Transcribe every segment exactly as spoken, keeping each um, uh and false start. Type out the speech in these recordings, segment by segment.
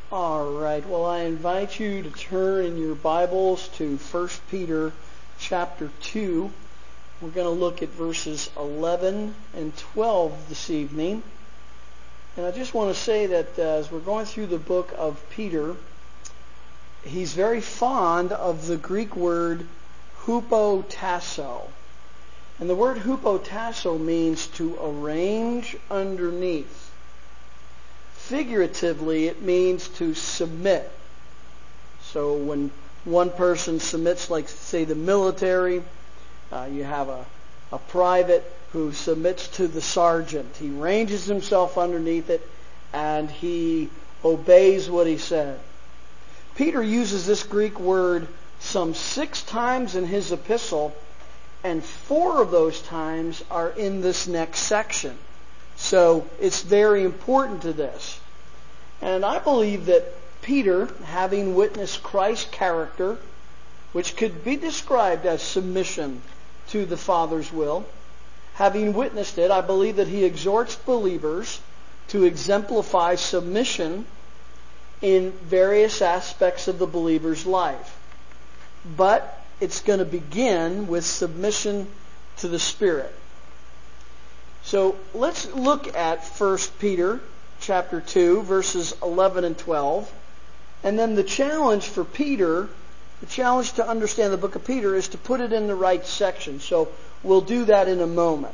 All right. Well, I invite you to turn in your Bibles to First Peter chapter two. We're going to look at verses eleven and twelve this evening. And I just want to say that uh, as we're going through the book of Peter, he's very fond of the Greek word hupotasso. And the word hupotasso means to arrange underneath. Figuratively, it means to submit. So when one person submits, like say the military, uh, you have a, a private who submits to the sergeant. He ranges himself underneath it and he obeys what he said. Peter uses this Greek word some six times in his epistle, and four of those times are in this next section. So it's very important to this. And I believe that Peter, having witnessed Christ's character, which could be described as submission to the Father's will, having witnessed it, I believe that he exhorts believers to exemplify submission in various aspects of the believer's life. But it's going to begin with submission to the Spirit. So let's look at First Peter chapter two, verses eleven and twelve. And then the challenge for Peter, the challenge to understand the book of Peter is to put it in the right section. So we'll do that in a moment.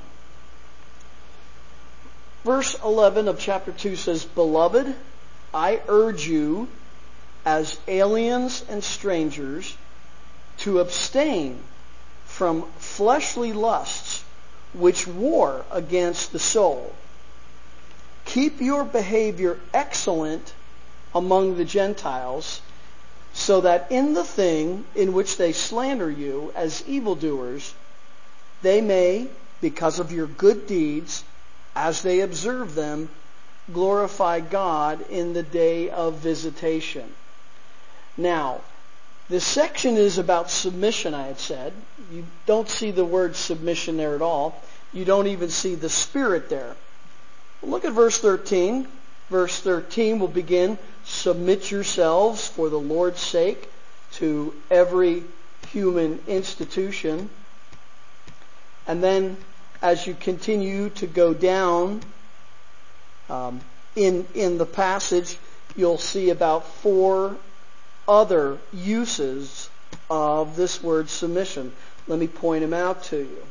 Verse eleven of chapter two says, "Beloved, I urge you as aliens and strangers to abstain from fleshly lusts which war against the soul. Keep your behavior excellent among the Gentiles, so that in the thing in which they slander you as evildoers, they may, because of your good deeds, as they observe them, glorify God in the day of visitation." Now, this section is about submission, I had said. You don't see the word submission there at all. You don't even see the Spirit there. Look at verse thirteen. Verse thirteen will begin, "Submit yourselves for the Lord's sake to every human institution." And then as you continue to go down um, in, in the passage, you'll see about four other uses of this word submission. Let me point them out to you.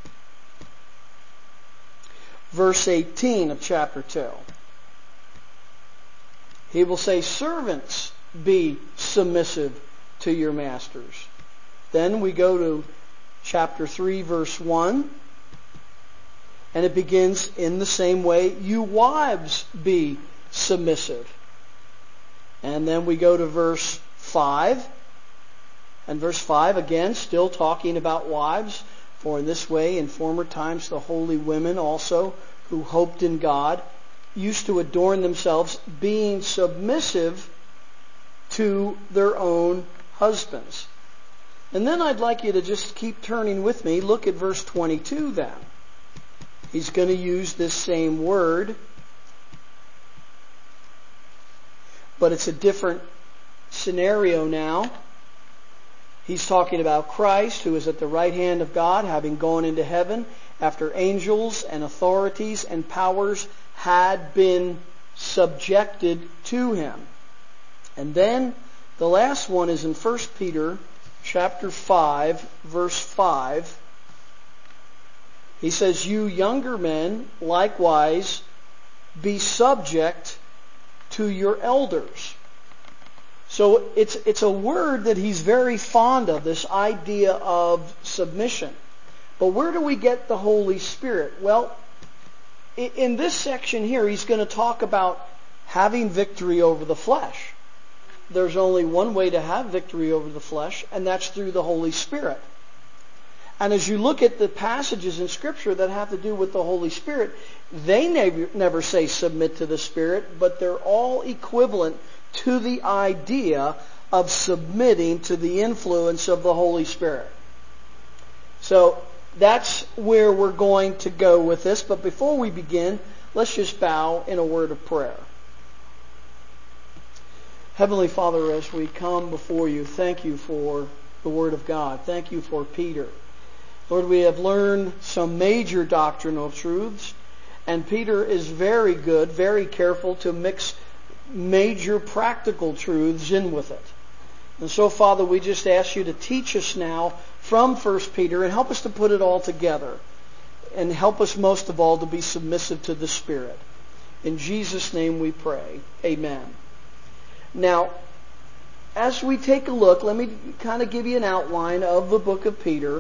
Verse eighteen of chapter two. He will say, "Servants, be submissive to your masters." Then we go to chapter three, verse one. And it begins in the same way, "You wives, be submissive." And then we go to verse five. And verse five, again, still talking about wives. "For in this way, in former times, the holy women also, who hoped in God, used to adorn themselves, being submissive to their own husbands." And then I'd like you to just keep turning with me. Look at verse twenty-two then. He's going to use this same word, but it's a different scenario now. He's talking about Christ, who is at the right hand of God, having gone into heaven after angels and authorities and powers had been subjected to him. And then the last one is in First Peter chapter five, verse five. He says, "You younger men, likewise, be subject to your elders." So it's it's a word that he's very fond of, this idea of submission. But where do we get the Holy Spirit? Well, in this section here, he's going to talk about having victory over the flesh. There's only one way to have victory over the flesh, and that's through the Holy Spirit. And as you look at the passages in Scripture that have to do with the Holy Spirit, they never, never say submit to the Spirit, but they're all equivalent to the idea of submitting to the influence of the Holy Spirit. So that's where we're going to go with this. But before we begin, let's just bow in a word of prayer. Heavenly Father, as we come before you, thank you for the Word of God. Thank you for Peter. Lord, we have learned some major doctrinal truths, and Peter is very good, very careful to mix major practical truths in with it. And so, Father, we just ask you to teach us now from First Peter and help us to put it all together. And help us most of all to be submissive to the Spirit. In Jesus' name we pray. Amen. Now, as we take a look, let me kind of give you an outline of the book of Peter.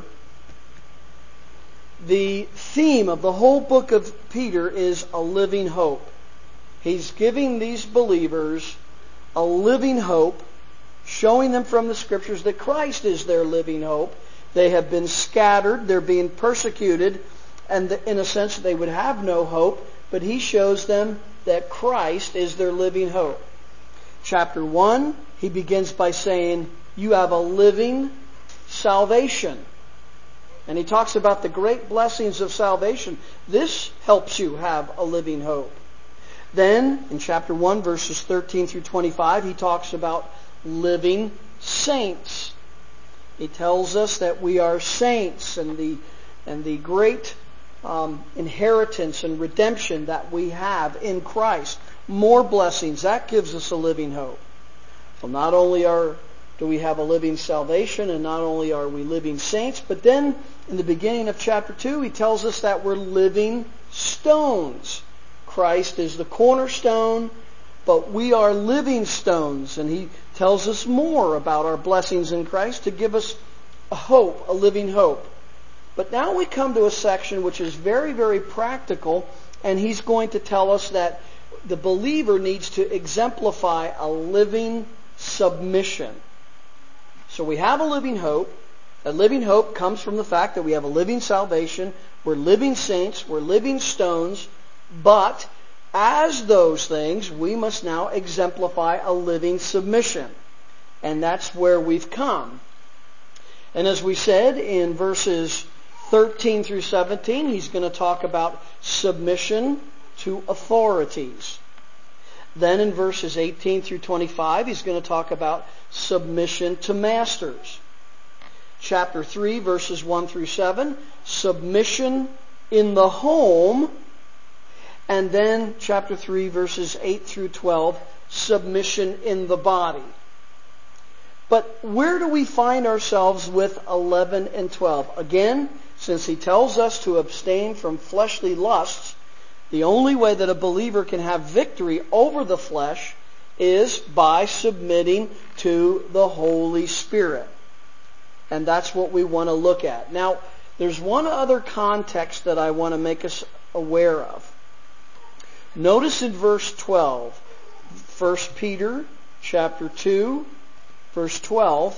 The theme of the whole book of Peter is a living hope. He's giving these believers a living hope, showing them from the Scriptures that Christ is their living hope. They have been scattered, they're being persecuted, and in a sense they would have no hope, but he shows them that Christ is their living hope. Chapter one, he begins by saying, you have a living salvation. And he talks about the great blessings of salvation. This helps you have a living hope. Then, in chapter one, verses thirteen through twenty-five, he talks about living saints. He tells us that we are saints and the, and the great um, inheritance and redemption that we have in Christ. More blessings. That gives us a living hope. So not only are do we have a living salvation, and not only are we living saints, but then in the beginning of chapter two, he tells us that we're living stones. Christ is the cornerstone, but we are living stones. And he tells us more about our blessings in Christ to give us a hope, a living hope. But now we come to a section which is very, very practical, and he's going to tell us that the believer needs to exemplify a living submission. So we have a living hope. A living hope comes from the fact that we have a living salvation. We're living saints. We're living stones. But as those things, we must now exemplify a living submission. And that's where we've come. And as we said in verses thirteen through seventeen, he's going to talk about submission to authorities. Then in verses eighteen through twenty-five, he's going to talk about submission to masters. Chapter three, verses one through seven, submission in the home. And then chapter three, verses eight through twelve, submission in the body. But where do we find ourselves with eleven and twelve? Again, since he tells us to abstain from fleshly lusts, the only way that a believer can have victory over the flesh is by submitting to the Holy Spirit. And that's what we want to look at. Now, there's one other context that I want to make us aware of. Notice in verse twelve, First Peter chapter two, verse twelve.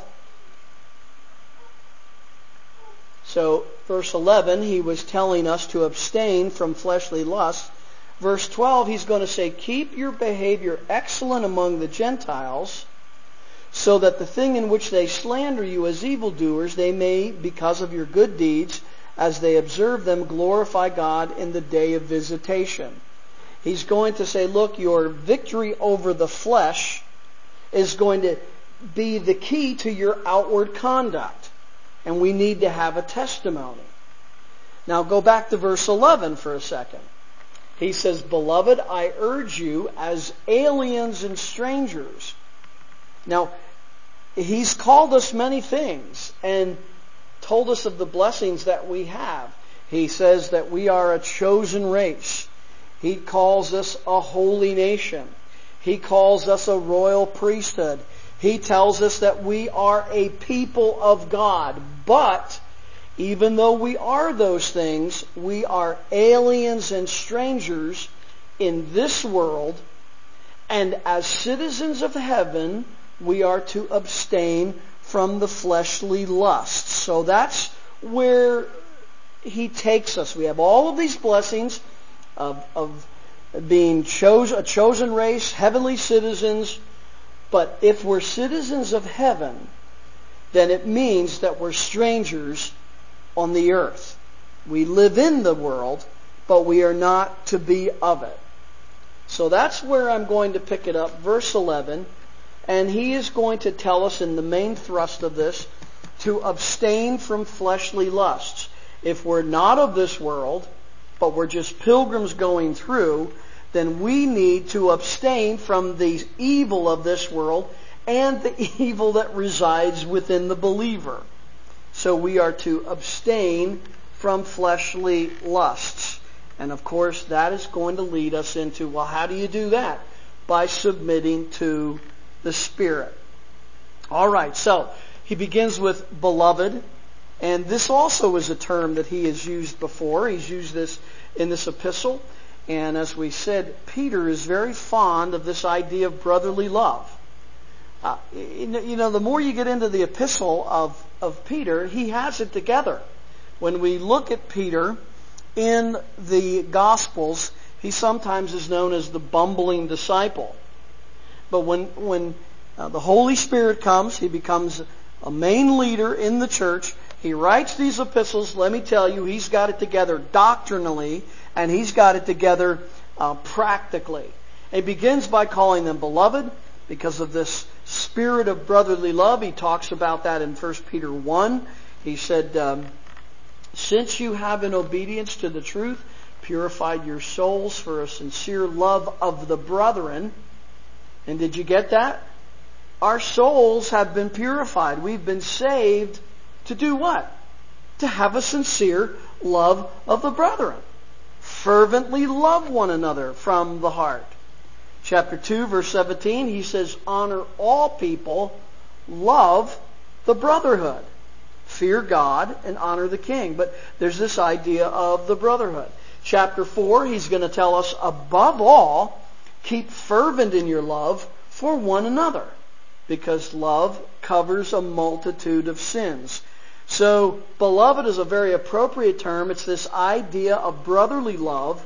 So, verse eleven, he was telling us to abstain from fleshly lusts. Verse twelve, he's going to say, keep your behavior excellent among the Gentiles, so that the thing in which they slander you as evildoers, they may, because of your good deeds, as they observe them, glorify God in the day of visitation. He's going to say, look, your victory over the flesh is going to be the key to your outward conduct. And we need to have a testimony. Now go back to verse eleven for a second. He says, beloved, I urge you as aliens and strangers. Now, he's called us many things and told us of the blessings that we have. He says that we are a chosen race. He calls us a holy nation. He calls us a royal priesthood. He tells us that we are a people of God. But even though we are those things, we are aliens and strangers in this world. And as citizens of heaven, we are to abstain from the fleshly lusts. So that's where he takes us. We have all of these blessings of, of being chose, a chosen race, heavenly citizens. But if we're citizens of heaven, then it means that we're strangers on the earth. We live in the world, but we are not to be of it. So that's where I'm going to pick it up. Verse eleven. And he is going to tell us in the main thrust of this to abstain from fleshly lusts. If we're not of this world, but we're just pilgrims going through, then we need to abstain from the evil of this world and the evil that resides within the believer. So we are to abstain from fleshly lusts. And of course, that is going to lead us into, well, how do you do that? By submitting to the Spirit. All right, so he begins with beloved. And this also is a term that he has used before. He's used this in this epistle. And as we said, Peter is very fond of this idea of brotherly love. Uh, you know, the more you get into the epistle of, of Peter, he has it together. When we look at Peter in the Gospels, he sometimes is known as the bumbling disciple. But when, when uh, the Holy Spirit comes, he becomes a main leader in the church. He writes these epistles. Let me tell you, he's got it together doctrinally, and he's got it together uh, practically. He begins by calling them beloved because of this spirit of brotherly love. He talks about that in First Peter one. He said, um, since you have in obedience to the truth purified your souls for a sincere love of the brethren. And did you get that? Our souls have been purified. We've been saved to do what? To have a sincere love of the brethren. Fervently love one another from the heart. Chapter two, verse seventeen, he says, honor all people, love the brotherhood. Fear God and honor the king. But there's this idea of the brotherhood. Chapter four, he's going to tell us, above all, keep fervent in your love for one another, because love covers a multitude of sins. So, beloved is a very appropriate term. It's this idea of brotherly love.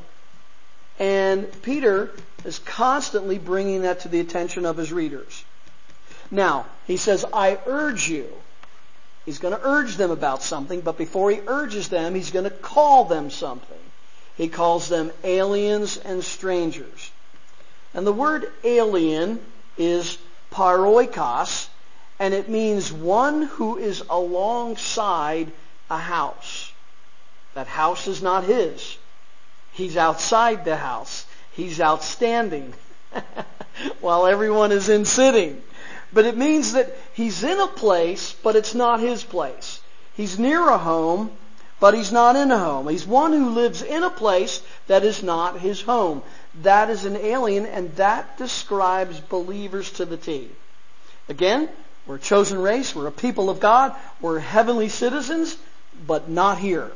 And Peter is constantly bringing that to the attention of his readers. Now, he says, I urge you. He's going to urge them about something, but before he urges them, he's going to call them something. He calls them aliens and strangers. And the word alien is paroikos, and it means one who is alongside a house. That house is not his. He's outside the house. He's outstanding while everyone is in sitting. But it means that he's in a place, but it's not his place. He's near a home, but he's not in a home. He's one who lives in a place that is not his home. That is an alien, and that describes believers to the T. Again, we're a chosen race. We're a people of God. We're heavenly citizens, but not here.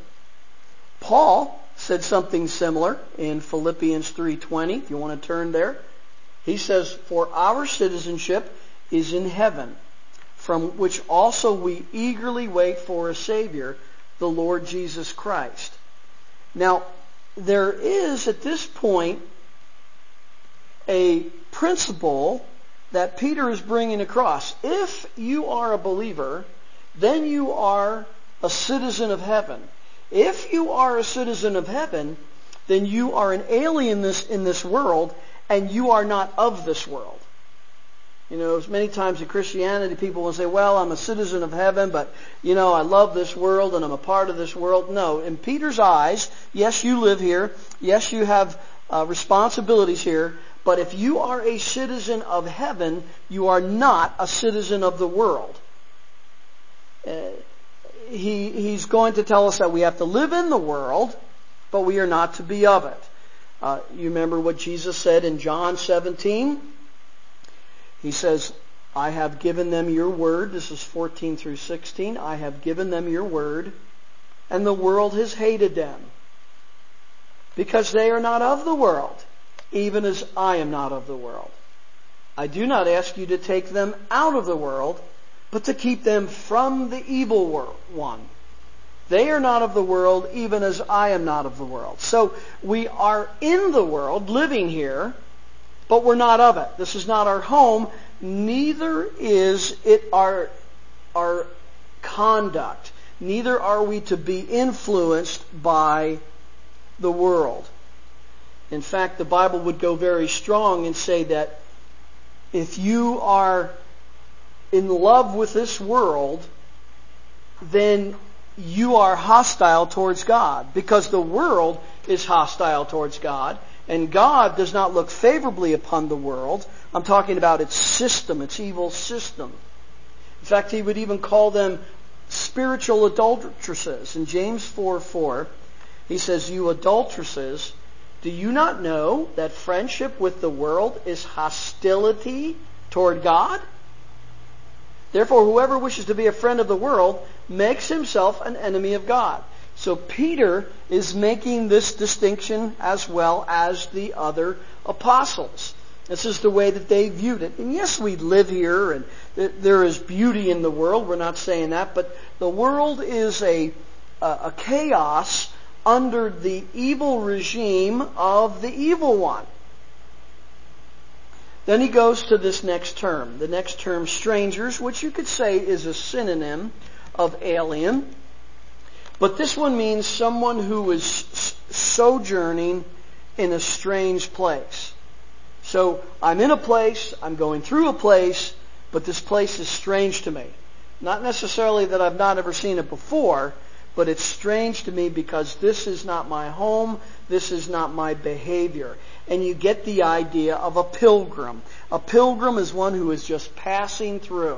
Paul said something similar in Philippians three twenty. If you want to turn there. He says, for our citizenship is in heaven, from which also we eagerly wait for a Savior, the Lord Jesus Christ. Now, there is at this point a principle that Peter is bringing across. If you are a believer, then you are a citizen of heaven. If you are a citizen of heaven, then you are an alien in this, in this world, and you are not of this world. You know, many times in Christianity, people will say, well, I'm a citizen of heaven, but, you know, I love this world and I'm a part of this world. No, in Peter's eyes, yes, you live here. Yes, you have uh, responsibilities here. But if you are a citizen of heaven, you are not a citizen of the world. Uh, he, he's going to tell us that we have to live in the world, but we are not to be of it. Uh, you remember what Jesus said in John seventeen? He says, I have given them your word. This is fourteen through sixteen. I have given them your word, and the world has hated them, because they are not of the world, even as I am not of the world. I do not ask you to take them out of the world, but to keep them from the evil one. They are not of the world, even as I am not of the world. So we are in the world, living here, but we're not of it. This is not our home. Neither is it our, our conduct. Neither are we to be influenced by the world. In fact, the Bible would go very strong and say that If you are in love with this world, then you are hostile towards God, because the world is hostile towards God, and God does not look favorably upon the world. I'm talking about its system, its evil system. In fact, he would even call them spiritual adulteresses. In James four four, he says, "You adulteresses, do you not know that friendship with the world is hostility toward God? Therefore, whoever wishes to be a friend of the world makes himself an enemy of God." So Peter is making this distinction as well as the other apostles. This is the way that they viewed it. And yes, we live here and there is beauty in the world. We're not saying that. But the world is a, a chaos under the evil regime of the evil one. Then he goes to this next term. The next term, strangers, which you could say is a synonym of alien. But this one means someone who is sojourning in a strange place. So I'm in a place, I'm going through a place, but this place is strange to me. Not necessarily that I've not ever seen it before, but it's strange to me because this is not my home, this is not my behavior. And you get the idea of a pilgrim. A pilgrim is one who is just passing through.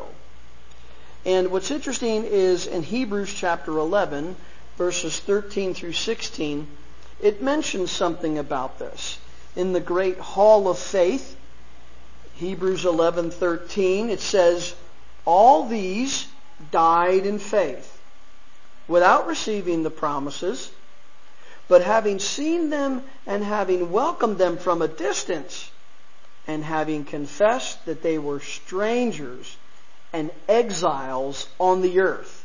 And what's interesting is in Hebrews chapter eleven, verses thirteen through sixteen, it mentions something about this. In the great hall of faith, Hebrews eleven thirteen, it says, "All these died in faith, without receiving the promises, but having seen them and having welcomed them from a distance, and having confessed that they were strangers and exiles on the earth.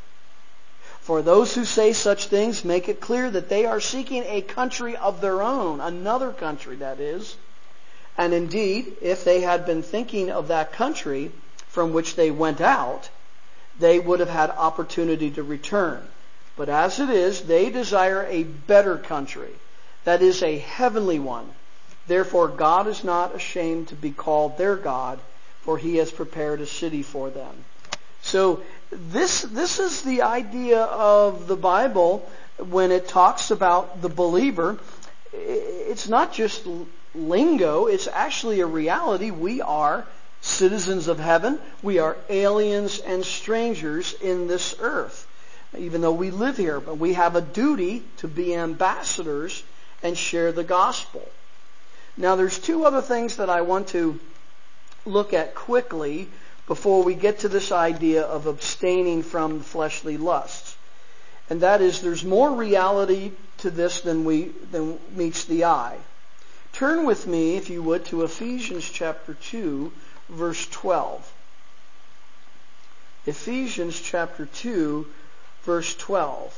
For those who say such things make it clear that they are seeking a country of their own," another country that is. "And indeed, if they had been thinking of that country from which they went out, they would have had opportunity to return. But as it is, they desire a better country, that is a heavenly one. Therefore God is not ashamed to be called their God, for he has prepared a city for them." So this this is the idea of the Bible when it talks about the believer. It's not just lingo, it's actually a reality. We are citizens of heaven. We are aliens and strangers in this earth, even though we live here. But we have a duty to be ambassadors and share the gospel. Now there's two other things that I want to look at quickly before we get to this idea of abstaining from fleshly lusts. And that is, there's more reality to this than we than meets the eye. Turn with me, if you would, to Ephesians chapter two, verse twelve. Ephesians chapter two, verse twelve.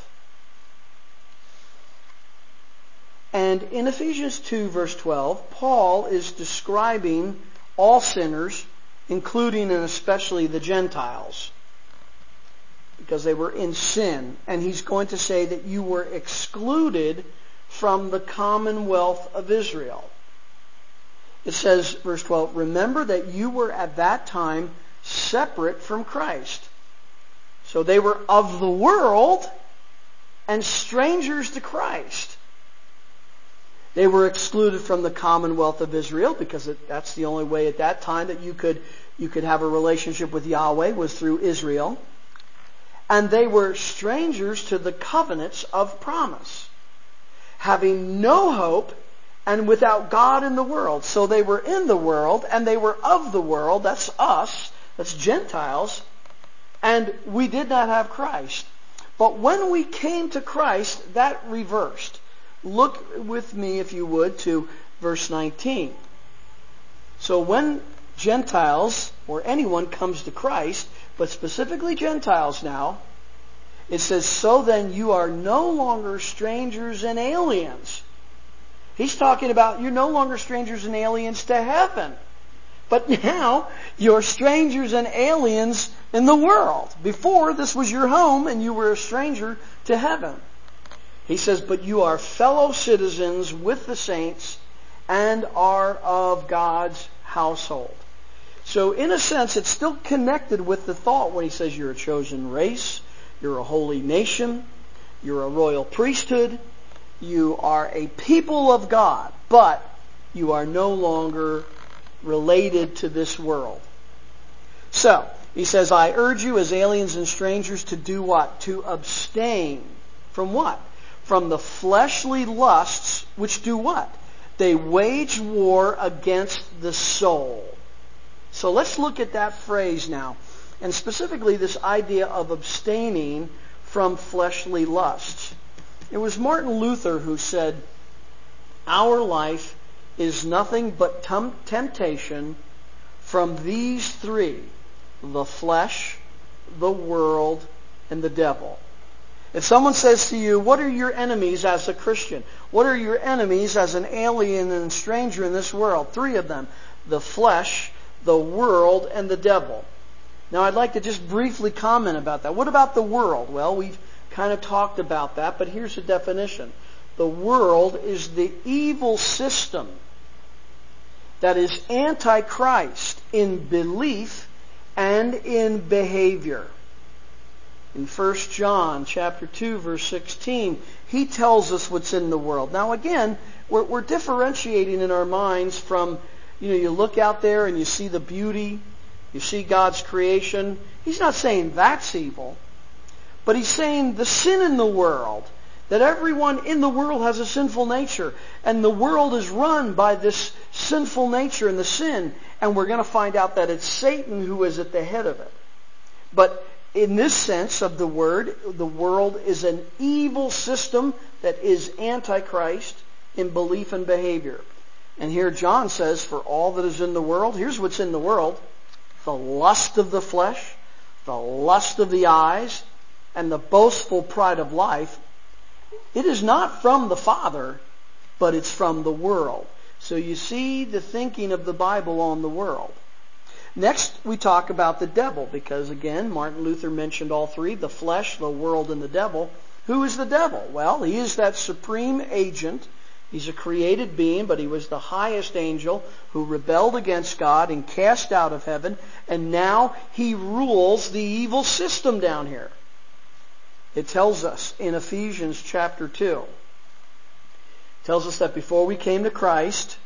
And in Ephesians two, verse twelve, Paul is describing all sinners, including and especially the Gentiles, because they were in sin. And he's going to say that you were excluded from the commonwealth of Israel. It says, verse twelve, "Remember that you were at that time separate from Christ." So they were of the world and strangers to Christ. They were excluded from the commonwealth of Israel because it, that's the only way at that time that you could you could have a relationship with Yahweh was through Israel. And they were strangers to the covenants of promise, having no hope and without God in the world. So they were in the world and they were of the world. That's us. That's Gentiles. And we did not have Christ. But when we came to Christ, that reversed. Look with me, if you would, to verse nineteen. So when Gentiles, or anyone, comes to Christ, but specifically Gentiles now, it says, "So then you are no longer strangers and aliens." He's talking about you're no longer strangers and aliens to heaven. But now you're strangers and aliens in the world. Before, this was your home and you were a stranger to heaven. He says, "But you are fellow citizens with the saints and are of God's household." So in a sense, it's still connected with the thought when he says you're a chosen race, you're a holy nation, you're a royal priesthood, you are a people of God, but you are no longer related to this world. So, he says, I urge you as aliens and strangers to do what? To abstain from what? From the fleshly lusts which do what? They wage war against the soul. So let's look at that phrase now. And specifically this idea of abstaining from fleshly lusts. It was Martin Luther who said, our life is nothing but temptation from these three, the flesh, the world, and the devil. If someone says to you, what are your enemies as a Christian? What are your enemies as an alien and stranger in this world? Three of them. The flesh, the world, and the devil. Now I'd like to just briefly comment about that. What about the world? Well, we've kind of talked about that, but here's a definition. The world is the evil system that is antichrist in belief and in behavior. In First John chapter two, verse sixteen, he tells us what's in the world. Now again, we're, we're differentiating in our minds from, you know, you look out there and you see the beauty, you see God's creation. He's not saying that's evil, but he's saying the sin in the world, that everyone in the world has a sinful nature, and the world is run by this sinful nature and the sin, and we're going to find out that it's Satan who is at the head of it. But in this sense of the word, the world is an evil system that is antichrist in belief and behavior. And here John says, for all that is in the world, here's what's in the world: the lust of the flesh, the lust of the eyes, and the boastful pride of life. It is not from the Father, but it's from the world. So you see the thinking of the Bible on the world. Next, we talk about the devil, because again, Martin Luther mentioned all three: the flesh, the world, and the devil. Who is the devil? Well, he is that supreme agent. He's a created being, but he was the highest angel who rebelled against God and cast out of heaven, and now he rules the evil system down here. It tells us in Ephesians chapter two, it tells us that before we came to Christ,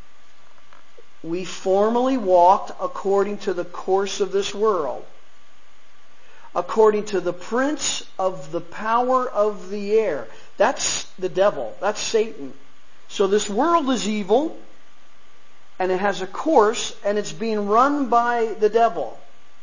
we formerly walked according to the course of this world, according to the prince of the power of the air. That's the devil. That's Satan. So this world is evil, and it has a course, and it's being run by the devil.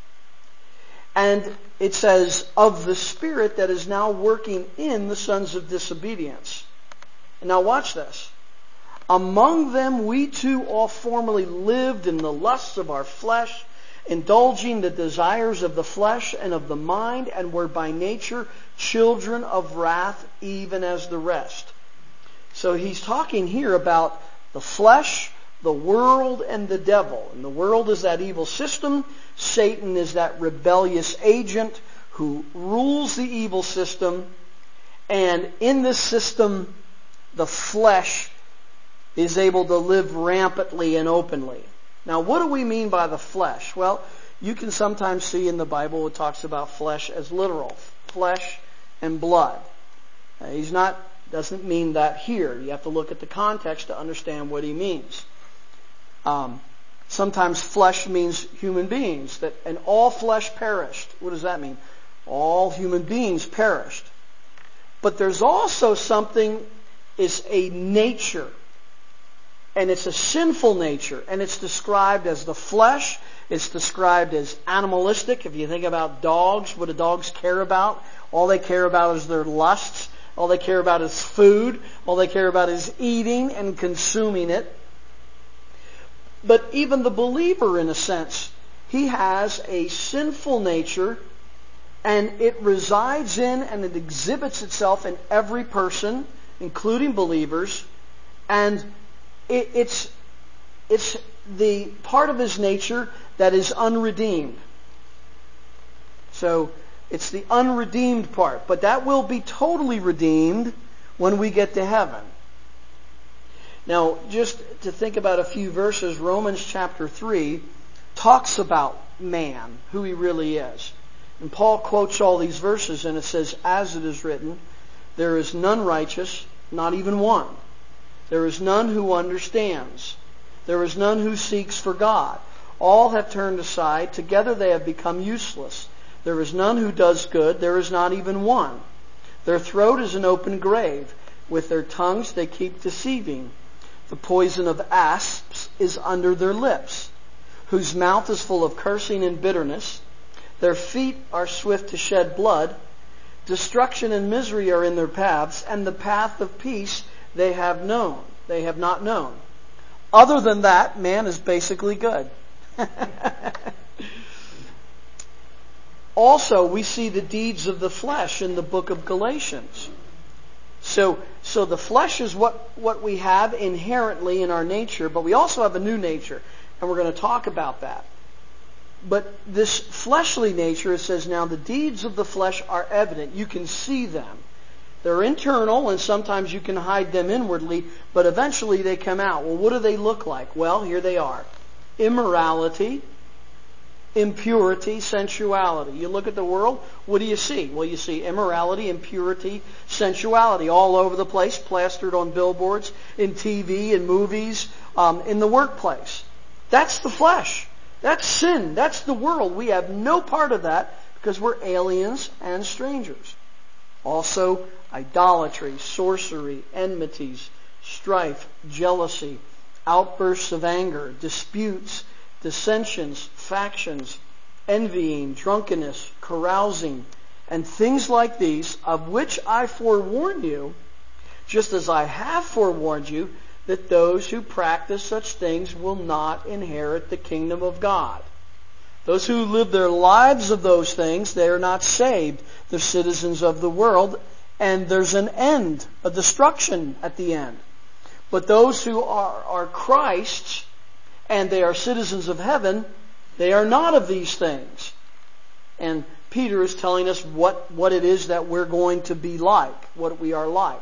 And it says, of the spirit that is now working in the sons of disobedience. And now watch this. Among them we too all formerly lived in the lusts of our flesh, indulging the desires of the flesh and of the mind, and were by nature children of wrath, even as the rest. So he's talking here about the flesh, the world, and the devil. And the world is that evil system. Satan is that rebellious agent who rules the evil system. And in this system, the flesh is able to live rampantly and openly. Now, what do we mean by the flesh? Well, you can sometimes see in the Bible it talks about flesh as literal, flesh and blood. Now, he's not doesn't mean that here. You have to look at the context to understand what he means. Um, sometimes flesh means human beings, that and all flesh perished. What does that mean? All human beings perished. But there's also something, is a nature. And it's a sinful nature. And it's described as the flesh. It's described as animalistic. If you think about dogs, what do dogs care about? All they care about is their lusts. All they care about is food. All they care about is eating and consuming it. But even the believer, in a sense, he has a sinful nature, and it resides in and it exhibits itself in every person, including believers, and it, it's it's the part of his nature that is unredeemed. So it's the unredeemed part, but that will be totally redeemed when we get to heaven. Now, just to think about a few verses, Romans chapter three, talks about man, who he really is. And Paul quotes all these verses, and it says, as it is written, there is none righteous, not even one. There is none who understands. There is none who seeks for God. All have turned aside. Together they have become useless. There is none who does good. There is not even one. Their throat is an open grave. With their tongues they keep deceiving. The poison of asps is under their lips, whose mouth is full of cursing and bitterness. Their feet are swift to shed blood. Destruction and misery are in their paths, and the path of peace they have known. They have not known. Other than that, man is basically good. Also, we see the deeds of the flesh in the book of Galatians. So, so the flesh is what, what we have inherently in our nature, but we also have a new nature, and we're going to talk about that. But this fleshly nature, it says, now the deeds of the flesh are evident. You can see them. They're internal, and sometimes you can hide them inwardly, but eventually they come out. Well, what do they look like? Well, here they are. Immorality, impurity, sensuality. You look at the world, what do you see? Well, you see immorality, impurity, sensuality all over the place, plastered on billboards, in T V, in movies, um, in the workplace. That's the flesh. That's sin. That's the world. We have no part of that because we're aliens and strangers. Also, idolatry, sorcery, enmities, strife, jealousy, outbursts of anger, disputes, dissensions, factions, envying, drunkenness, carousing, and things like these, of which I forewarn you, just as I have forewarned you, that those who practice such things will not inherit the kingdom of God. Those who live their lives of those things, they are not saved. They're citizens of the world, and there's an end, a destruction at the end. But those who are, are Christ's, and they are citizens of heaven, they are not of these things. And Peter is telling us what, what it is that we're going to be like, what we are like.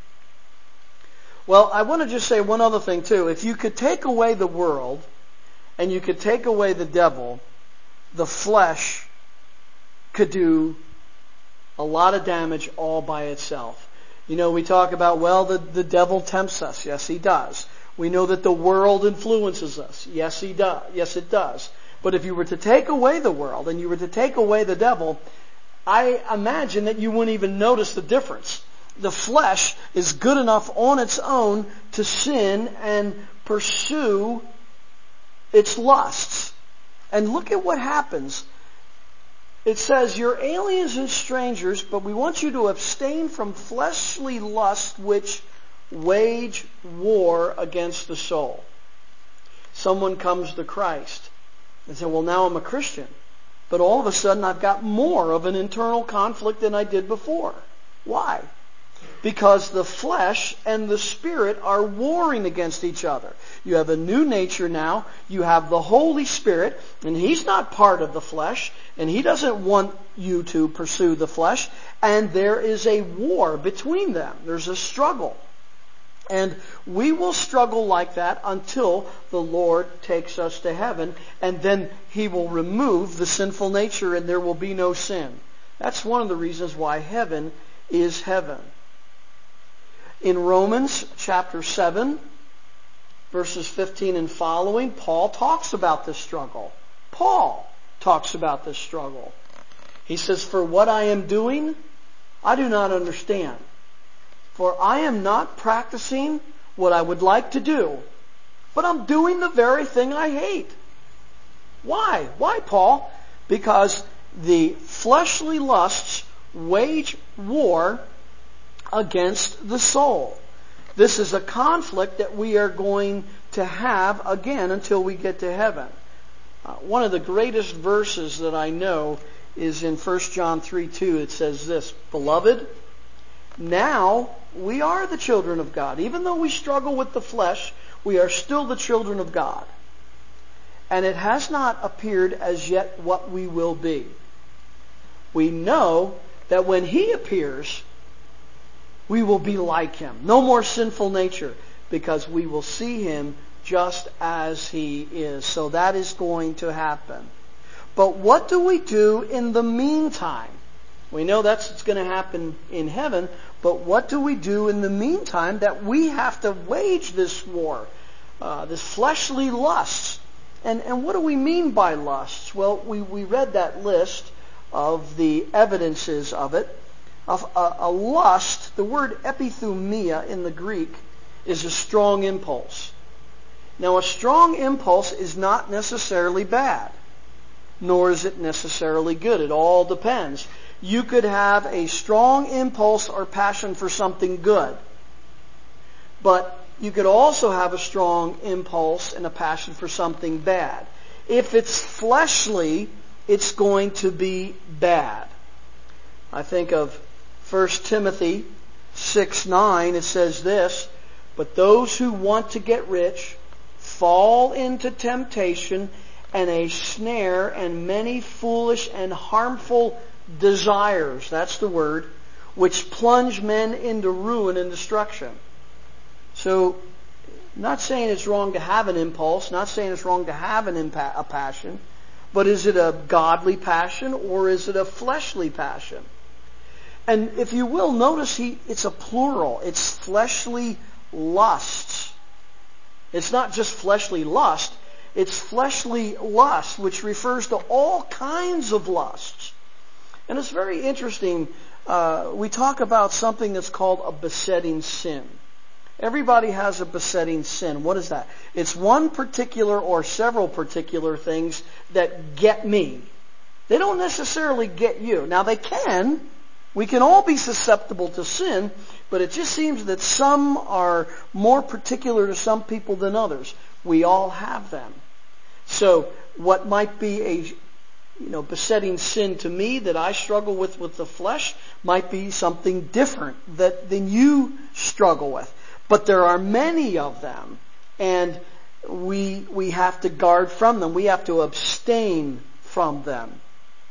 Well, I want to just say one other thing too. If you could take away the world and you could take away the devil, the flesh could do a lot of damage all by itself. You know, we talk about, well, the, the devil tempts us. Yes, he does. We know that the world influences us. Yes, he does. Yes, it does. But if you were to take away the world and you were to take away the devil, I imagine that you wouldn't even notice the difference. The flesh is good enough on its own to sin and pursue its lusts. And look at what happens. It says, you're aliens and strangers, but we want you to abstain from fleshly lusts which wage war against the soul. Someone comes to Christ and says, well, now I'm a Christian. But all of a sudden I've got more of an internal conflict than I did before. Why? Because the flesh and the spirit are warring against each other. You have a new nature now. You have the Holy Spirit, and He's not part of the flesh, and He doesn't want you to pursue the flesh. And there is a war between them. There's a struggle. And we will struggle like that until the Lord takes us to heaven, and then He will remove the sinful nature and there will be no sin. That's one of the reasons why heaven is heaven. In Romans chapter seven, verses fifteen and following, Paul talks about this struggle. Paul talks about this struggle. He says, for what I am doing, I do not understand. For I am not practicing what I would like to do, but I'm doing the very thing I hate. Why? Why, Paul? Because the fleshly lusts wage war against the soul. This is a conflict that we are going to have again until we get to heaven. Uh, one of the greatest verses that I know is in First John three two. It says this, Beloved, now we are the children of God. Even though we struggle with the flesh, we are still the children of God. And it has not appeared as yet what we will be. We know that when He appears, we will be like Him. No more sinful nature, because we will see Him just as He is. So that is going to happen. But what do we do in the meantime? We know that's what's going to happen in heaven, but what do we do in the meantime that we have to wage this war, uh, this fleshly lusts? And, and what do we mean by lusts? Well, we, we read that list of the evidences of it. A, a, a lust, the word epithumia in the Greek, is a strong impulse. Now, a strong impulse is not necessarily bad, nor is it necessarily good. It all depends. You could have a strong impulse or passion for something good, but you could also have a strong impulse and a passion for something bad. If it's fleshly, it's going to be bad. I think of First Timothy six nine. It says this, "But those who want to get rich fall into temptation and a snare and many foolish and harmful desires," that's the word, "which plunge men into ruin and destruction." So, not saying it's wrong to have an impulse, not saying it's wrong to have an impa- a passion, but is it a godly passion or is it a fleshly passion? And if you will, notice he it's a plural. It's fleshly lusts. It's not just fleshly lust. It's fleshly lust, which refers to all kinds of lusts. And it's very interesting. Uh, we talk about something that's called a besetting sin. Everybody has a besetting sin. What is that? It's one particular or several particular things that get me. They don't necessarily get you. Now they can. We can all be susceptible to sin, but it just seems that some are more particular to some people than others. We all have them. So what might be a you know besetting sin to me that I struggle with with the flesh might be something different that than you struggle with. But there are many of them, and we we have to guard from them. We have to abstain from them.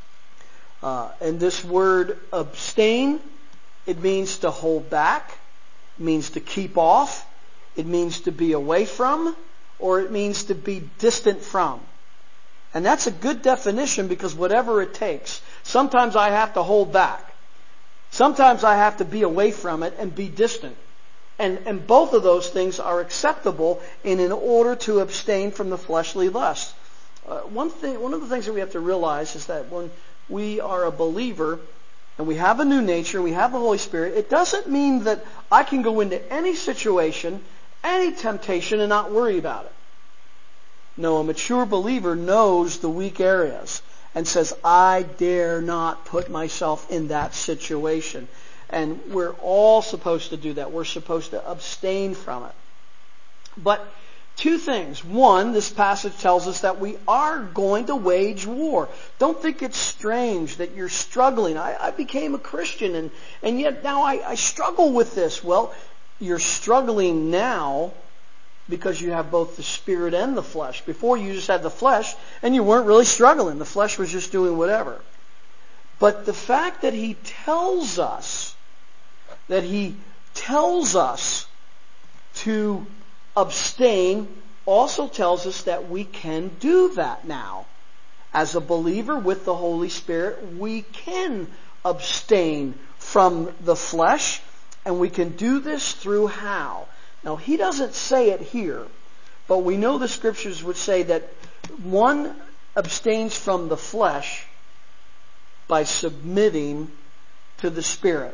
Uh, and this word abstain, it means to hold back, it means to keep off, it means to be away from, or it means to be distant from. And that's a good definition because whatever it takes. Sometimes I have to hold back. Sometimes I have to be away from it and be distant. And, and both of those things are acceptable in, in order to abstain from the fleshly lust. Uh, one thing, one of the things that we have to realize is that when we are a believer and we have a new nature, we have the Holy Spirit, it doesn't mean that I can go into any situation, any temptation, and not worry about it. No, a mature believer knows the weak areas and says, I dare not put myself in that situation. And we're all supposed to do that. We're supposed to abstain from it. But two things. One, this passage tells us that we are going to wage war. Don't think it's strange that you're struggling. I, I became a Christian and, and yet now I, I struggle with this. Well, you're struggling now because you have both the spirit and the flesh. Before you just had the flesh and you weren't really struggling. The flesh was just doing whatever. But the fact that he tells us that he tells us to abstain also tells us that we can do that now. As a believer with the Holy Spirit, we can abstain from the flesh, and we can do this through how? Now, he doesn't say it here, but we know the Scriptures would say that one abstains from the flesh by submitting to the Spirit.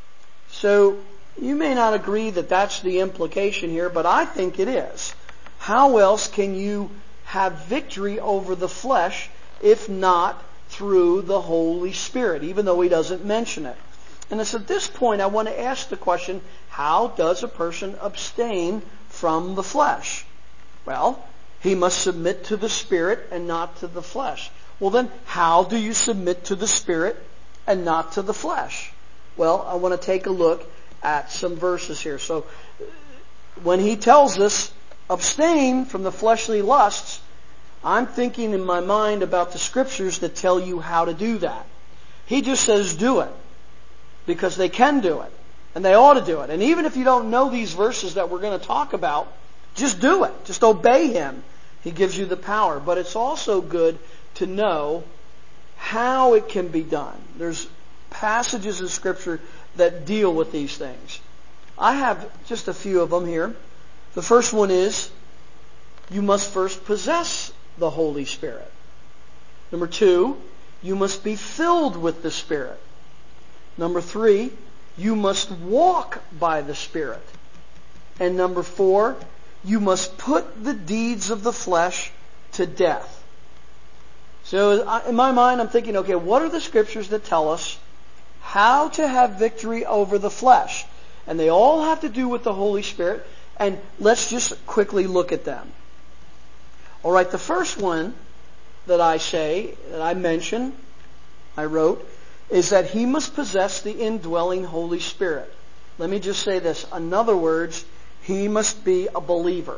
So, you may not agree that that's the implication here, but I think it is. How else can you have victory over the flesh if not through the Holy Spirit, even though he doesn't mention it? And it's at this point I want to ask the question, how does a person abstain from the flesh? Well, he must submit to the Spirit and not to the flesh. Well then, how do you submit to the Spirit and not to the flesh? Well, I want to take a look at some verses here. So, when he tells us, abstain from the fleshly lusts, I'm thinking in my mind about the Scriptures that tell you how to do that. He just says do it, because they can do it, and they ought to do it. And even if you don't know these verses that we're going to talk about Just do it. Just obey Him. He gives you the power. But it's also good to know how it can be done. There's passages in Scripture that deal with these things. I have just a few of them here. The first one is, you must first possess the Holy Spirit. Number two, you must be filled with the Spirit. Number three, you must walk by the Spirit. And number four, you must put the deeds of the flesh to death. So in my mind, I'm thinking, okay, what are the Scriptures that tell us how to have victory over the flesh? And they all have to do with the Holy Spirit. And let's just quickly look at them. All right, the first one that I say, that I mention, I wrote, is that he must possess the indwelling Holy Spirit. Let me just say this. In other words, he must be a believer.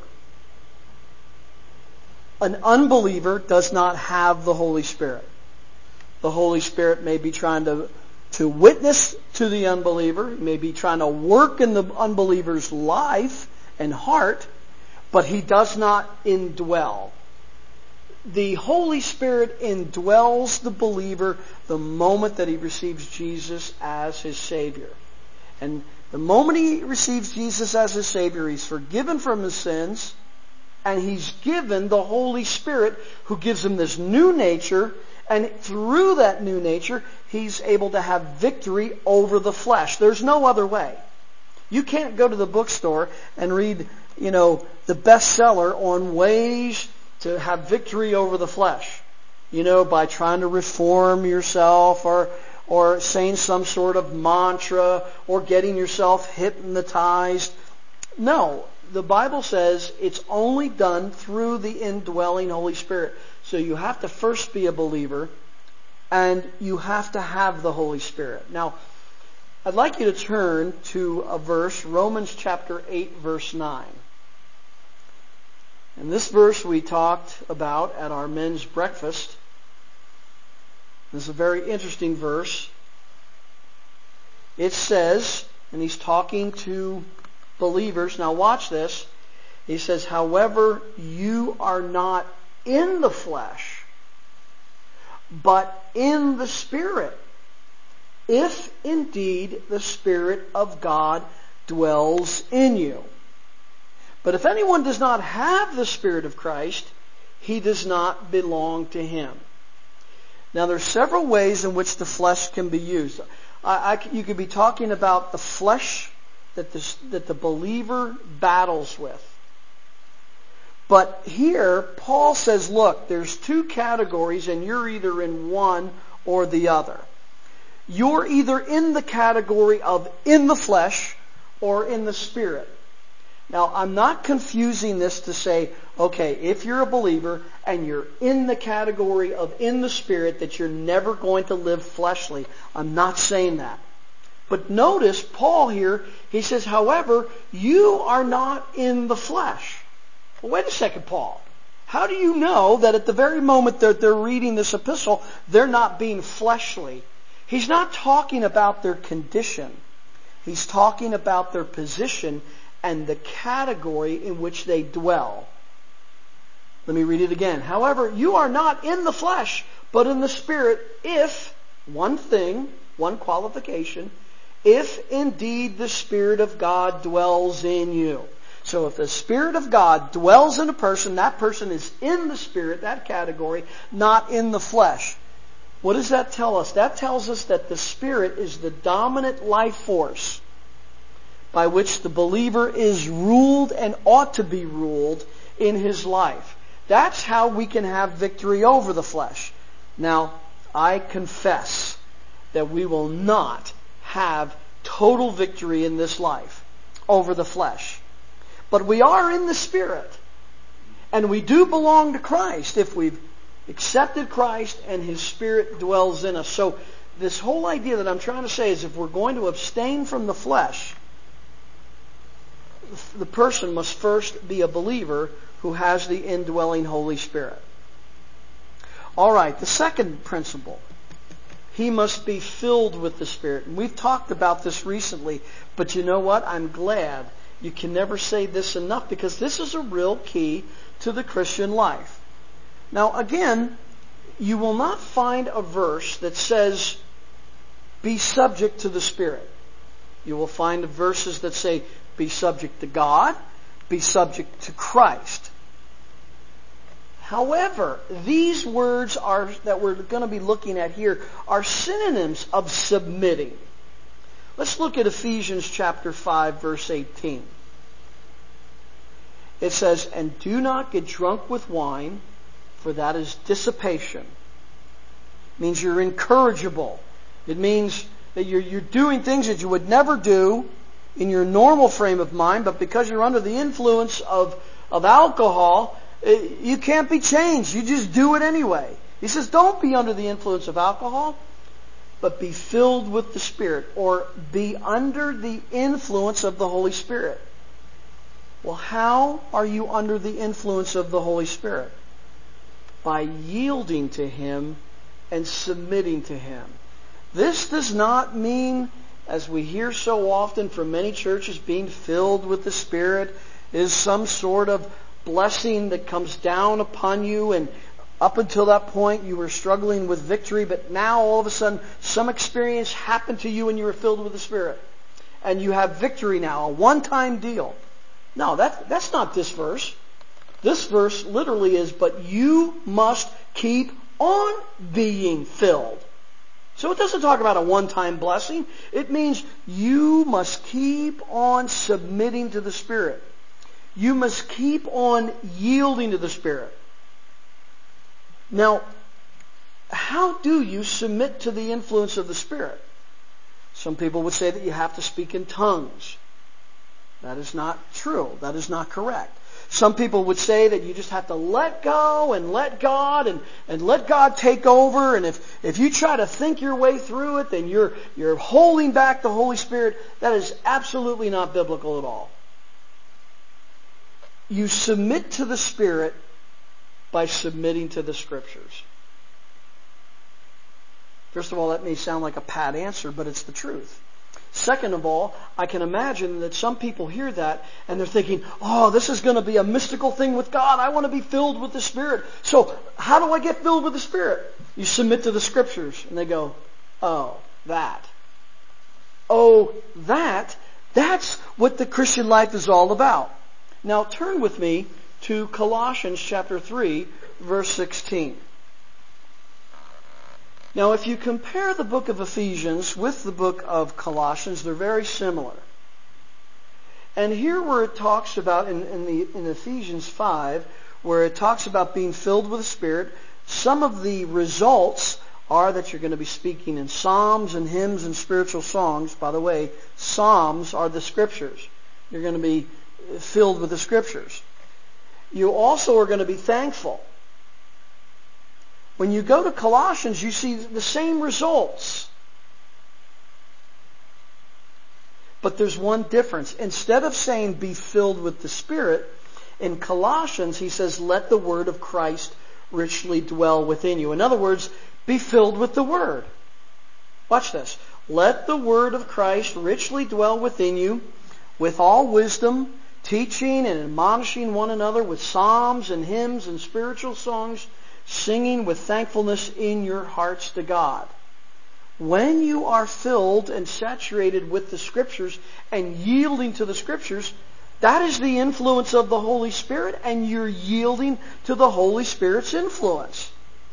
An unbeliever does not have the Holy Spirit. The Holy Spirit may be trying to, to witness to the unbeliever, may be trying to work in the unbeliever's life and heart, but he does not indwell. The Holy Spirit indwells the believer the moment that he receives Jesus as his Savior. And the moment he receives Jesus as his Savior, he's forgiven from his sins, and he's given the Holy Spirit who gives him this new nature, and through that new nature, he's able to have victory over the flesh. There's no other way. You can't go to the bookstore and read, you know, the bestseller on ways to have victory over the flesh. You know, by trying to reform yourself or or saying some sort of mantra or getting yourself hypnotized. No, the Bible says it's only done through the indwelling Holy Spirit. So you have to first be a believer and you have to have the Holy Spirit. Now, I'd like you to turn to a verse, Romans chapter eight, verse nine. And this verse we talked about at our men's breakfast. This is a very interesting verse. It says, and he's talking to believers. Now watch this. He says, however, you are not in the flesh, but in the Spirit, if indeed the Spirit of God dwells in you. But if anyone does not have the Spirit of Christ, he does not belong to him. Now there's several ways in which the flesh can be used. I, I, you could be talking about the flesh that, this, that the believer battles with. But here, Paul says, look, there's two categories and you're either in one or the other. You're either in the category of in the flesh or in the Spirit. Now, I'm not confusing this to say, okay, if you're a believer and you're in the category of in the Spirit, that you're never going to live fleshly. I'm not saying that. But notice, Paul here, he says, however, you are not in the flesh. Well, wait a second, Paul. How do you know that at the very moment that they're reading this epistle, they're not being fleshly? He's not talking about their condition. He's talking about their position and the category in which they dwell. Let me read it again. However, you are not in the flesh, but in the Spirit, if, one thing, one qualification, if indeed the Spirit of God dwells in you. So if the Spirit of God dwells in a person, that person is in the Spirit, that category, not in the flesh. What does that tell us? That tells us that the Spirit is the dominant life force by which the believer is ruled and ought to be ruled in his life. That's how we can have victory over the flesh. Now, I confess that we will not have total victory in this life over the flesh. But we are in the Spirit. And we do belong to Christ if we've accepted Christ and His Spirit dwells in us. So this whole idea that I'm trying to say is if we're going to abstain from the flesh, the person must first be a believer who has the indwelling Holy Spirit. All right, the second principle. He must be filled with the Spirit. And we've talked about this recently, but you know what? I'm glad you can never say this enough, because this is a real key to the Christian life. Now, again, you will not find a verse that says, be subject to the Spirit. You will find verses that say, be subject to God, be subject to Christ. However, these words are that we're going to be looking at here are synonyms of submitting. Let's look at Ephesians chapter five, verse eighteen. It says, and do not get drunk with wine, for that is dissipation. It means you're incorrigible. It means that you're, you're doing things that you would never do in your normal frame of mind, but because you're under the influence of, of alcohol, it, you can't be changed. You just do it anyway. He says, don't be under the influence of alcohol, but be filled with the Spirit, or be under the influence of the Holy Spirit. Well, how are you under the influence of the Holy Spirit? By yielding to Him and submitting to Him. This does not mean, as we hear so often from many churches, being filled with the Spirit is some sort of blessing that comes down upon you, and up until that point you were struggling with victory, but now all of a sudden some experience happened to you and you were filled with the Spirit. And you have victory now, a one-time deal. No, that, that's not this verse. This verse literally is, but you must keep on being filled. So it doesn't talk about a one-time blessing. It means you must keep on submitting to the Spirit. You must keep on yielding to the Spirit. Now, how do you submit to the influence of the Spirit? Some people would say that you have to speak in tongues. That is not true. That is not correct. Some people would say that you just have to let go and let God and, and let God take over. And if, if you try to think your way through it, then you're, you're holding back the Holy Spirit. That is absolutely not biblical at all. You submit to the Spirit by submitting to the Scriptures. First of all, that may sound like a pat answer, but it's the truth. Second of all, I can imagine that some people hear that and they're thinking, oh, this is going to be a mystical thing with God. I want to be filled with the Spirit. So how do I get filled with the Spirit? You submit to the Scriptures. And they go, oh, that. Oh, that. That's what the Christian life is all about. Now turn with me to Colossians chapter three, verse sixteen. Now, if you compare the book of Ephesians with the book of Colossians, they're very similar. And here where it talks about, in, in, the, in Ephesians five, where it talks about being filled with the Spirit, some of the results are that you're going to be speaking in psalms and hymns and spiritual songs. By the way, psalms are the Scriptures. You're going to be filled with the Scriptures. You also are going to be thankful. When you go to Colossians, you see the same results. But there's one difference. Instead of saying be filled with the Spirit, in Colossians he says let the word of Christ richly dwell within you. In other words, be filled with the Word. Watch this. Let the word of Christ richly dwell within you with all wisdom, teaching and admonishing one another with psalms and hymns and spiritual songs, singing with thankfulness in your hearts to God. When you are filled and saturated with the Scriptures and yielding to the Scriptures, that is the influence of the Holy Spirit, and you're yielding to the Holy Spirit's influence.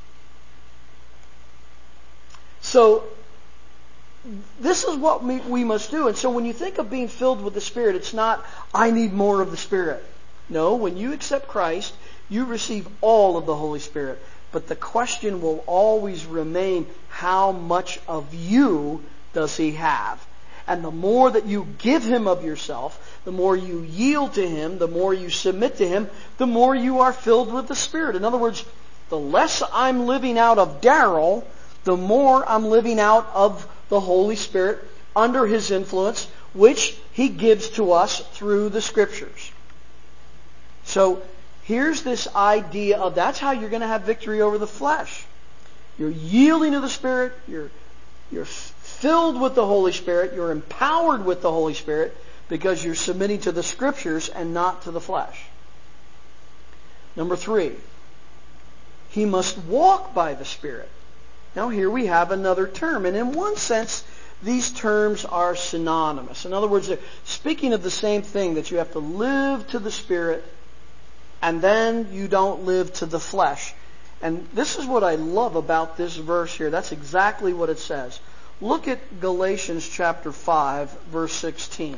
So, this is what we must do. And so when you think of being filled with the Spirit, it's not, I need more of the Spirit. No, when you accept Christ, you receive all of the Holy Spirit. But the question will always remain, how much of you does He have? And the more that you give Him of yourself, the more you yield to Him, the more you submit to Him, the more you are filled with the Spirit. In other words, the less I'm living out of Darrell, the more I'm living out of the Holy Spirit under His influence, which He gives to us through the Scriptures. So, here's this idea of that's how you're going to have victory over the flesh. You're yielding to the Spirit. You're, you're filled with the Holy Spirit. You're empowered with the Holy Spirit. because you're submitting to the Scriptures and not to the flesh. Number three, he must walk by the Spirit. Now here we have another term, and in one sense, these terms are synonymous. In other words, they're speaking of the same thing, that you have to live to the Spirit and then you don't live to the flesh. And this is what I love about this verse here. That's exactly what it says. Look at Galatians chapter five, verse sixteen.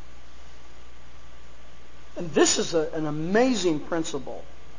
And this is a, an amazing principle.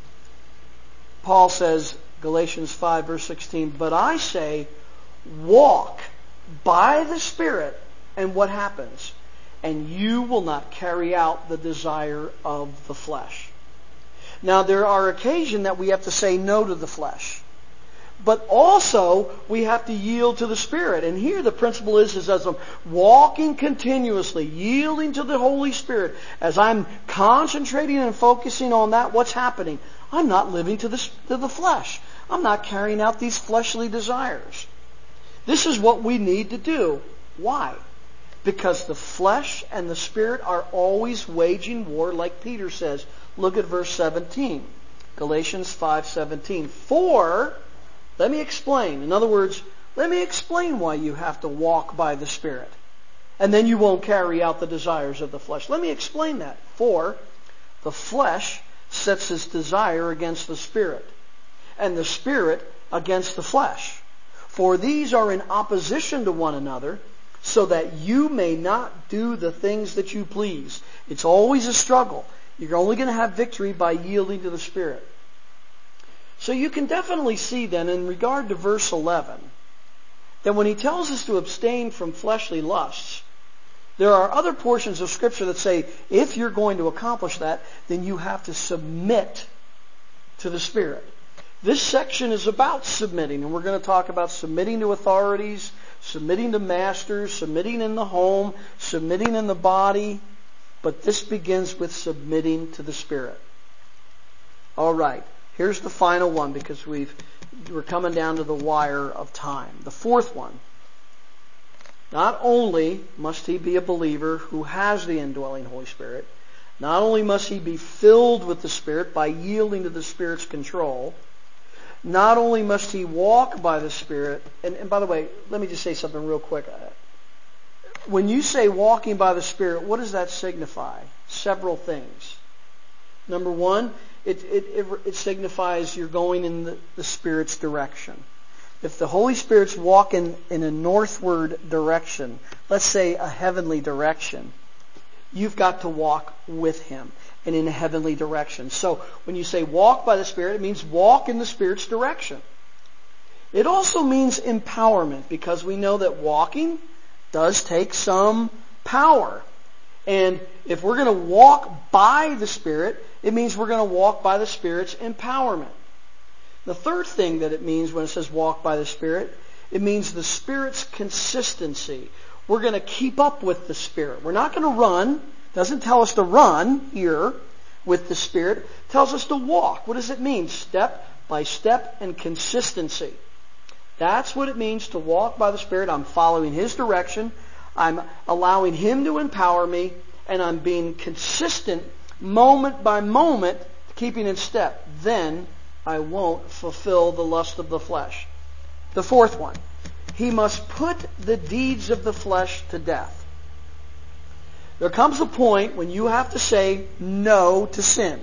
Paul says, Galatians five, verse sixteen, "But I say, walk by the Spirit," and what happens? "And you will not carry out the desire of the flesh." Now, there are occasions that we have to say no to the flesh. But also, we have to yield to the Spirit. And here the principle is, is as I'm walking continuously, yielding to the Holy Spirit, as I'm concentrating and focusing on that, what's happening? I'm not living to the, to the flesh. I'm not carrying out these fleshly desires. This is what we need to do. Why? Because the flesh and the Spirit are always waging war, like Peter says. Look at verse seventeen. Galatians five seventeen. "For," let me explain. In other words, let me explain why you have to walk by the Spirit. And then you won't carry out the desires of the flesh. Let me explain that. "For the flesh sets its desire against the Spirit, and the Spirit against the flesh. For these are in opposition to one another, so that you may not do the things that you please." It's always a struggle. You're only going to have victory by yielding to the Spirit. So you can definitely see then, in regard to verse eleven, that when he tells us to abstain from fleshly lusts, there are other portions of Scripture that say, if you're going to accomplish that, then you have to submit to the Spirit. This section is about submitting, and we're going to talk about submitting to authorities, submitting to masters, submitting in the home, submitting in the body. But this begins with submitting to the Spirit. All right. Here's the final one, because we've, we're coming down to the wire of time. The fourth one. Not only must he be a believer who has the indwelling Holy Spirit, not only must he be filled with the Spirit by yielding to the Spirit's control, not only must he walk by the Spirit, and, and by the way, let me just say something real quick. When you say walking by the Spirit, what does that signify? Several things. Number one, it, it, it, it signifies you're going in the, the Spirit's direction. If the Holy Spirit's walking in a northward direction, let's say a heavenly direction, you've got to walk with Him and in a heavenly direction. So when you say walk by the Spirit, it means walk in the Spirit's direction. It also means empowerment, because we know that walking does take some power. And if we're going to walk by the Spirit, it means we're going to walk by the Spirit's empowerment. The third thing that it means when it says walk by the Spirit, it means the Spirit's consistency. We're going to keep up with the Spirit. We're not going to run. It doesn't tell us to run here with the Spirit. It tells us to walk. What does it mean? Step by step and consistency. That's what it means to walk by the Spirit. I'm following His direction. I'm allowing Him to empower me. And I'm being consistent moment by moment, keeping in step. Then I won't fulfill the lust of the flesh. The fourth one. He must put the deeds of the flesh to death. There comes a point when you have to say no to sin.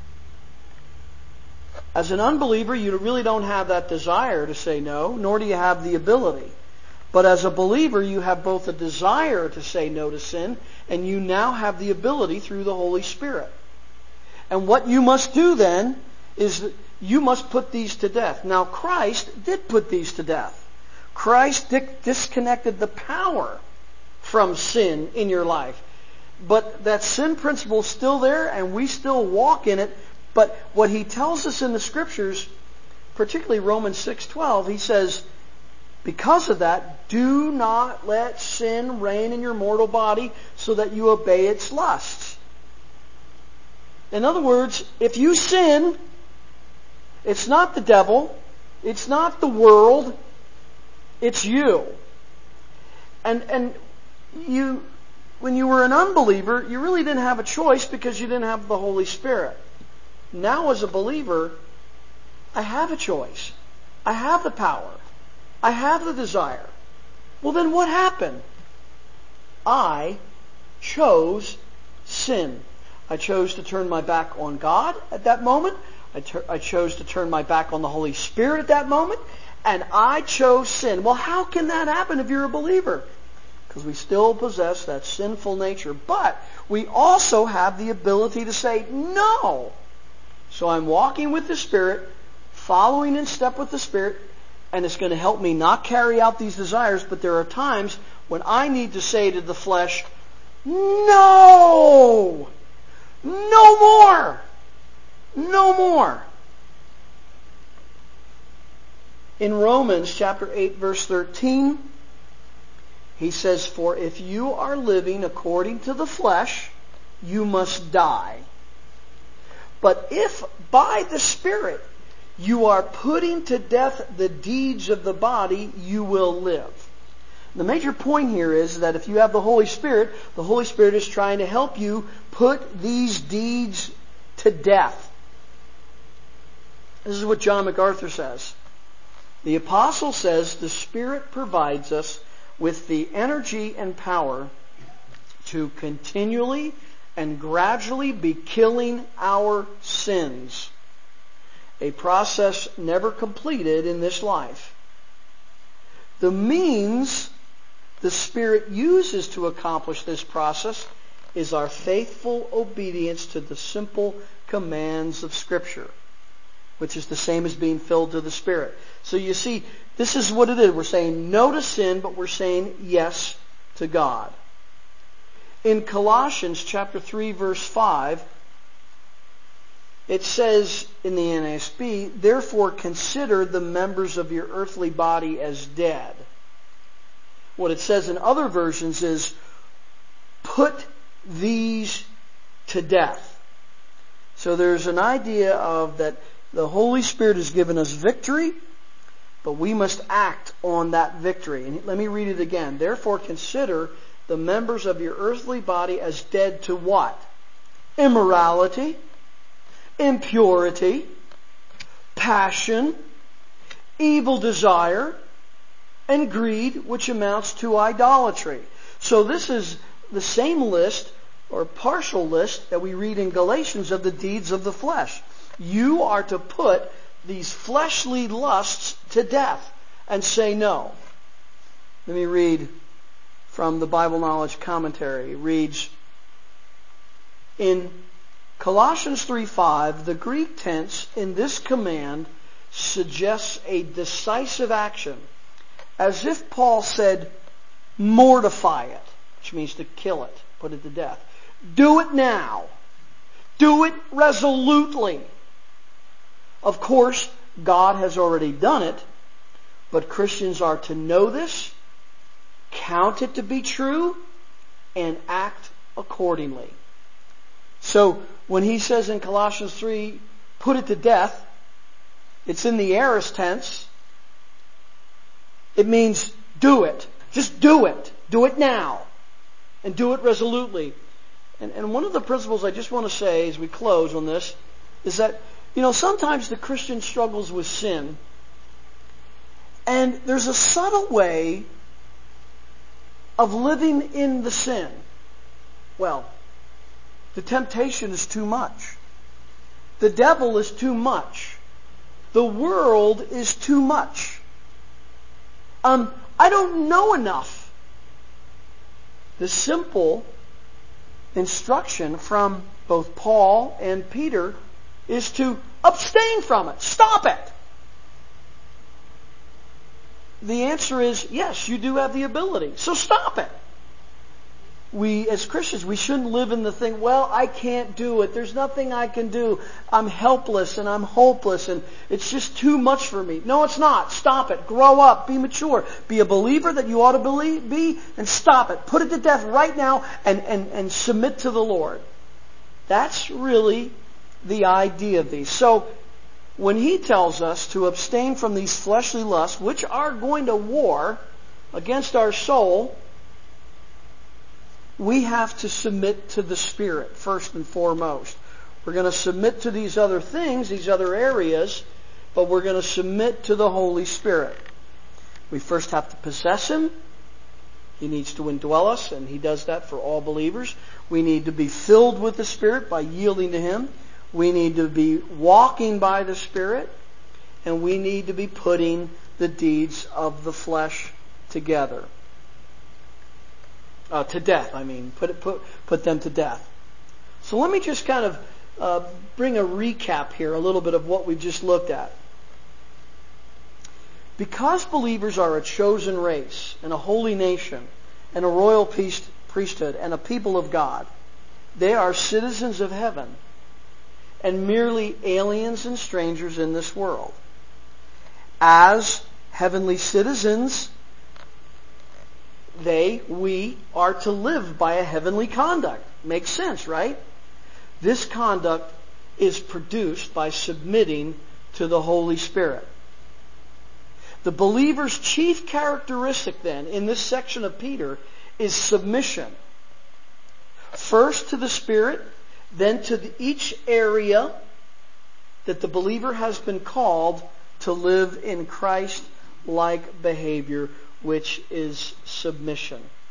As an unbeliever, you really don't have that desire to say no, nor do you have the ability. But as a believer, you have both a desire to say no to sin, and you now have the ability through the Holy Spirit. And what you must do then is that you must put these to death. Now, Christ did put these to death. Christ disconnected the power from sin in your life. But that sin principle is still there, and we still walk in it. But what He tells us in the Scriptures, particularly Romans six twelve, He says, because of that, do not let sin reign in your mortal body so that you obey its lusts. In other words, if you sin, it's not the devil, it's not the world, it's you. And and you when you were an unbeliever, you really didn't have a choice because you didn't have the Holy Spirit. Now as a believer, I have a choice. I have the power. I have the desire. Well, then what happened? I chose sin. I chose to turn my back on God at that moment. I, ter- I chose to turn my back on the Holy Spirit at that moment. And I chose sin. Well, how can that happen if you're a believer? Because we still possess that sinful nature. But we also have the ability to say, no. So I'm walking with the Spirit, following in step with the Spirit, and it's going to help me not carry out these desires. But there are times when I need to say to the flesh, no! No more! No more! In Romans chapter eight, verse thirteen, he says, for if you are living according to the flesh, you must die. But if by the Spirit you are putting to death the deeds of the body, you will live. The major point here is that if you have the Holy Spirit, the Holy Spirit is trying to help you put these deeds to death. This is what John MacArthur says. The apostle says the Spirit provides us with the energy and power to continually and gradually be killing our sins. A process never completed in this life. The means the Spirit uses to accomplish this process is our faithful obedience to the simple commands of Scripture, which is the same as being filled to the Spirit. So you see, this is what it is. We're saying no to sin, but we're saying yes to God. In Colossians chapter three, verse five, it says in the N A S B, therefore consider the members of your earthly body as dead. What it says in other versions is, put these to death. So there's an idea of that the Holy Spirit has given us victory, but we must act on that victory. And let me read it again. Therefore consider the members of your earthly body as dead to what? Immorality, impurity, passion, evil desire, and greed, which amounts to idolatry. So this is the same list or partial list that we read in Galatians of the deeds of the flesh. You are to put these fleshly lusts to death and say no. Let me read from the Bible Knowledge Commentary. It reads, in Colossians three five, the Greek tense in this command suggests a decisive action, as if Paul said, mortify it, which means to kill it, put it to death. Do it now. Do it resolutely. Of course, God has already done it, but Christians are to know this, count it to be true, and act accordingly. So when he says in Colossians three, put it to death, it's in the aorist tense. It means do it. Just do it. Do it now. And do it resolutely. And, and one of the principles I just want to say as we close on this is that, you know, sometimes the Christian struggles with sin. And there's a subtle way of living in the sin. Well, the temptation is too much. The devil is too much. The world is too much. Um, I don't know enough. The simple instruction from both Paul and Peter is to abstain from it. Stop it. The answer is yes, you do have the ability. So stop it. We, as Christians, we shouldn't live in the thing, well, I can't do it. There's nothing I can do. I'm helpless and I'm hopeless and it's just too much for me. No, it's not. Stop it. Grow up. Be mature. Be a believer that you ought to believe, be and stop it. Put it to death right now and, and, and submit to the Lord. That's really the idea of these. So when he tells us to abstain from these fleshly lusts, which are going to war against our soul, we have to submit to the Spirit first and foremost. We're going to submit to these other things, these other areas, but we're going to submit to the Holy Spirit. We first have to possess Him. He needs to indwell us, and He does that for all believers. We need to be filled with the Spirit by yielding to Him. We need to be walking by the Spirit, and we need to be putting the deeds of the flesh together. Uh, to death, I mean. Put, it, put, put them to death. So let me just kind of uh, bring a recap here, a little bit of what we've just looked at. Because believers are a chosen race and a holy nation and a royal priesthood and a people of God, they are citizens of heaven and merely aliens and strangers in this world. As heavenly citizens, they, we, are to live by a heavenly conduct. Makes sense, right? This conduct is produced by submitting to the Holy Spirit. The believer's chief characteristic then in this section of Peter is submission. First to the Spirit, then to the, each area that the believer has been called to live in Christ-like behavior, which is submission.